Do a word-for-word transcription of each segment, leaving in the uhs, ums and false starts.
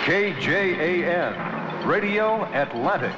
K J A N, Radio Atlantic.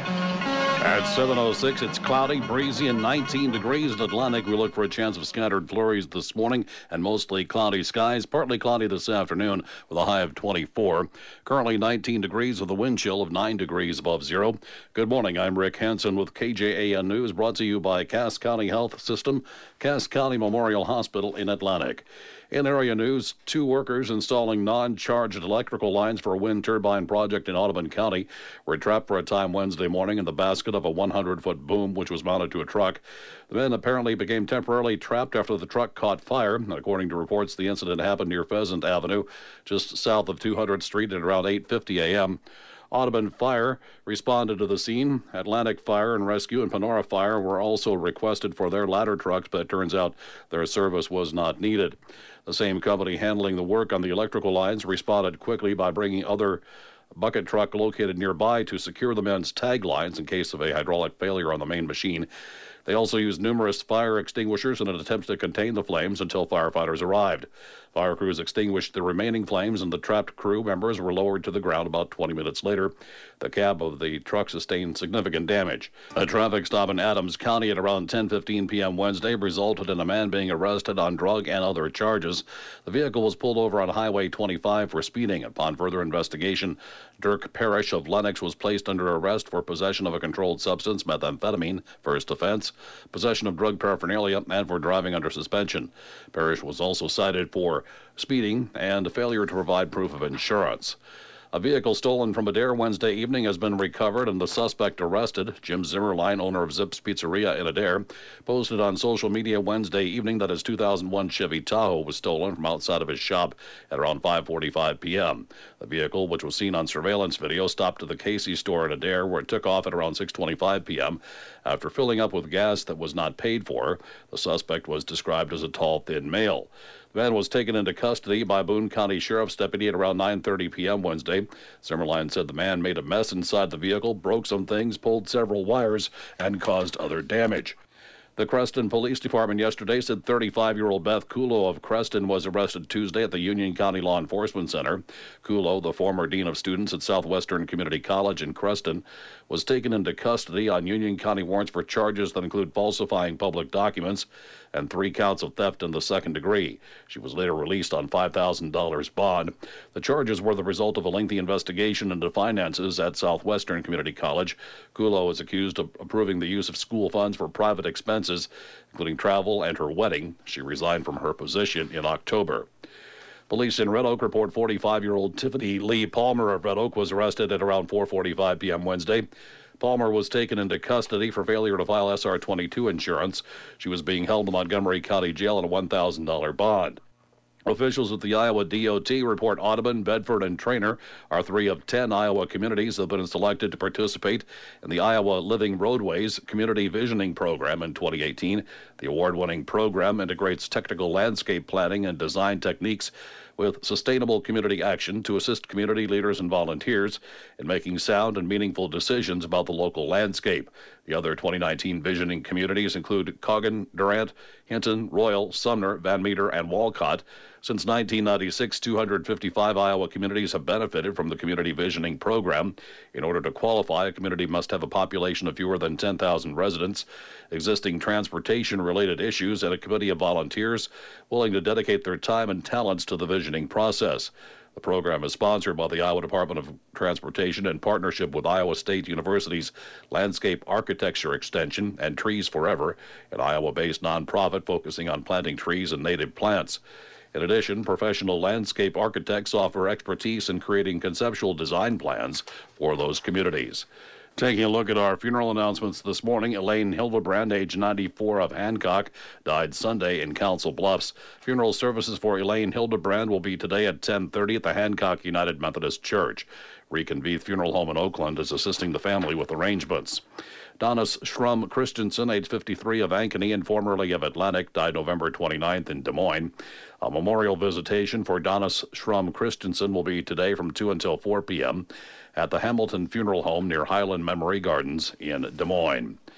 At seven oh six, it's cloudy, breezy, and nineteen degrees in Atlantic. We look for a chance of scattered flurries this morning and mostly cloudy skies. Partly cloudy this afternoon with a high of twenty-four. Currently nineteen degrees with a wind chill of nine degrees above zero. Good morning. I'm Rick Hansen with K J A N News, brought to you by Cass County Health System, Cass County Memorial Hospital in Atlantic. In area news, two workers installing non-charged electrical lines for a wind turbine project in Audubon County were trapped for a time Wednesday morning in the basket of a one hundred foot boom which was mounted to a truck. The men apparently became temporarily trapped after the truck caught fire. According to reports, the incident happened near Pheasant Avenue, just south of two hundredth Street at around eight fifty a.m. Audubon Fire responded to the scene. Atlantic Fire and Rescue and Panora Fire were also requested for their ladder trucks, but it turns out their service was not needed. The same company handling the work on the electrical lines responded quickly by bringing other bucket truck located nearby to secure the men's tag lines in case of a hydraulic failure on the main machine. They also used numerous fire extinguishers in an attempt to contain the flames until firefighters arrived. Fire crews extinguished the remaining flames, and the trapped crew members were lowered to the ground about twenty minutes later. The cab of the truck sustained significant damage. A traffic stop in Adams County at around ten fifteen p.m. Wednesday resulted in a man being arrested on drug and other charges. The vehicle was pulled over on Highway twenty-five for speeding. Upon further investigation, Dirk Parrish of Lennox was placed under arrest for possession of a controlled substance, methamphetamine, first offense, possession of drug paraphernalia, and for driving under suspension. Parrish was also cited for speeding and failure to provide proof of insurance. A vehicle stolen from Adair Wednesday evening has been recovered and the suspect arrested. Jim Zimmerline, owner of Zips Pizzeria in Adair, posted on social media Wednesday evening that his two thousand one Chevy Tahoe was stolen from outside of his shop at around five forty-five p.m. The vehicle, which was seen on surveillance video, stopped at the Casey store in Adair, where it took off at around six twenty-five p.m. After filling up with gas that was not paid for. The suspect was described as a tall, thin male. The man was taken into custody by Boone County Sheriff's deputy at around nine thirty p.m. Wednesday. Zimmerline said the man made a mess inside the vehicle, broke some things, pulled several wires, and caused other damage. The Creston Police Department yesterday said thirty-five-year-old Beth Kulo of Creston was arrested Tuesday at the Union County Law Enforcement Center. Kulo, the former dean of students at Southwestern Community College in Creston, was taken into custody on Union County warrants for charges that include falsifying public documents and three counts of theft in the second degree. She was later released on five thousand dollars bond. The charges were the result of a lengthy investigation into finances at Southwestern Community College. Kulo is accused of approving the use of school funds for private expenses, including travel and her wedding. She resigned from her position in October. Police in Red Oak report forty-five-year-old Tiffany Lee Palmer of Red Oak was arrested at around four forty-five p.m. Wednesday. Palmer was taken into custody for failure to file S R twenty-two insurance. She was being held in Montgomery County Jail on a one thousand dollars bond. Officials at the Iowa D O T report Audubon, Bedford, and Trainer are three of ten Iowa communities that have been selected to participate in the Iowa Living Roadways Community Visioning Program in twenty eighteen. The award-winning program integrates technical landscape planning and design techniques with sustainable community action to assist community leaders and volunteers in making sound and meaningful decisions about the local landscape. The other twenty nineteen visioning communities include Coggin, Durant, Hinton, Royal, Sumner, Van Meter, and Walcott. Since nineteen ninety-six, two hundred fifty-five Iowa communities have benefited from the Community Visioning Program. In order to qualify, a community must have a population of fewer than ten thousand residents, existing transportation-related issues, and a committee of volunteers willing to dedicate their time and talents to the visioning process. The program is sponsored by the Iowa Department of Transportation in partnership with Iowa State University's Landscape Architecture Extension and Trees Forever, an Iowa-based nonprofit focusing on planting trees and native plants. In addition, professional landscape architects offer expertise in creating conceptual design plans for those communities. Taking a look at our funeral announcements this morning, Elaine Hildebrand, age ninety-four, of Hancock, died Sunday in Council Bluffs. Funeral services for Elaine Hildebrand will be today at ten thirty at the Hancock United Methodist Church. Rican Veith Funeral Home in Oakland is assisting the family with arrangements. Donis Schrum Christensen, age fifty-three, of Ankeny and formerly of Atlantic, died November twenty-ninth in Des Moines. A memorial visitation for Donis Schrum Christensen will be today from two until four p.m. at the Hamilton Funeral Home near Highland Memory Gardens in Des Moines.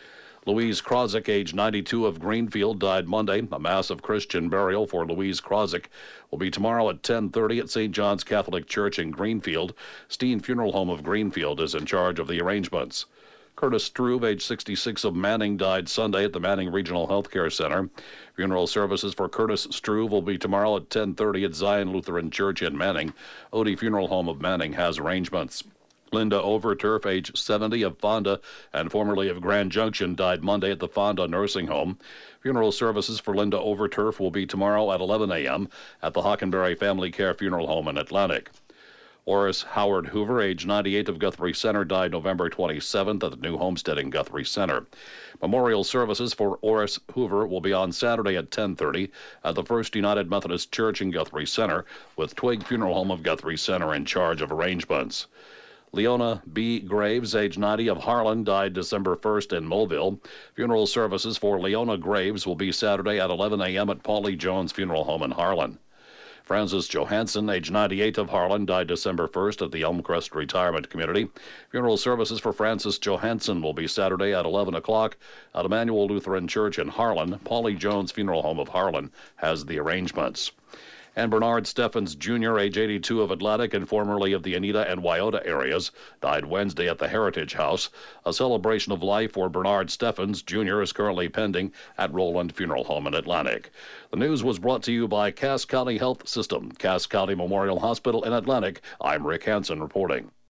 Louise Krozik, age ninety-two, of Greenfield, died Monday. A mass of Christian burial for Louise Krozik will be tomorrow at ten thirty at Saint John's Catholic Church in Greenfield. Steen Funeral Home of Greenfield is in charge of the arrangements. Curtis Struve, age sixty-six, of Manning, died Sunday at the Manning Regional Healthcare Center. Funeral services for Curtis Struve will be tomorrow at ten thirty at Zion Lutheran Church in Manning. Odie Funeral Home of Manning has arrangements. Linda Overturf, age seventy, of Fonda and formerly of Grand Junction, died Monday at the Fonda Nursing Home. Funeral services for Linda Overturf will be tomorrow at eleven a.m. at the Hockenberry Family Care Funeral Home in Atlantic. Oris Howard Hoover, age ninety-eight, of Guthrie Center, died November twenty-seventh at the new homestead in Guthrie Center. Memorial services for Oris Hoover will be on Saturday at ten thirty at the First United Methodist Church in Guthrie Center, with Twig Funeral Home of Guthrie Center in charge of arrangements. Leona B. Graves, age ninety, of Harlan, died December first in Mobile. Funeral services for Leona Graves will be Saturday at eleven a.m. at Paulie Jones Funeral Home in Harlan. Francis Johansson, age ninety-eight, of Harlan, died December first at the Elmcrest Retirement Community. Funeral services for Francis Johansson will be Saturday at eleven o'clock at Emmanuel Lutheran Church in Harlan. Paulie Jones Funeral Home of Harlan has the arrangements. And Bernard Steffens, Junior, age eighty-two, of Atlantic and formerly of the Anita and Wyota areas, died Wednesday at the Heritage House. A celebration of life for Bernard Steffens, Junior is currently pending at Roland Funeral Home in Atlantic. The news was brought to you by Cass County Health System, Cass County Memorial Hospital in Atlantic. I'm Rick Hansen reporting.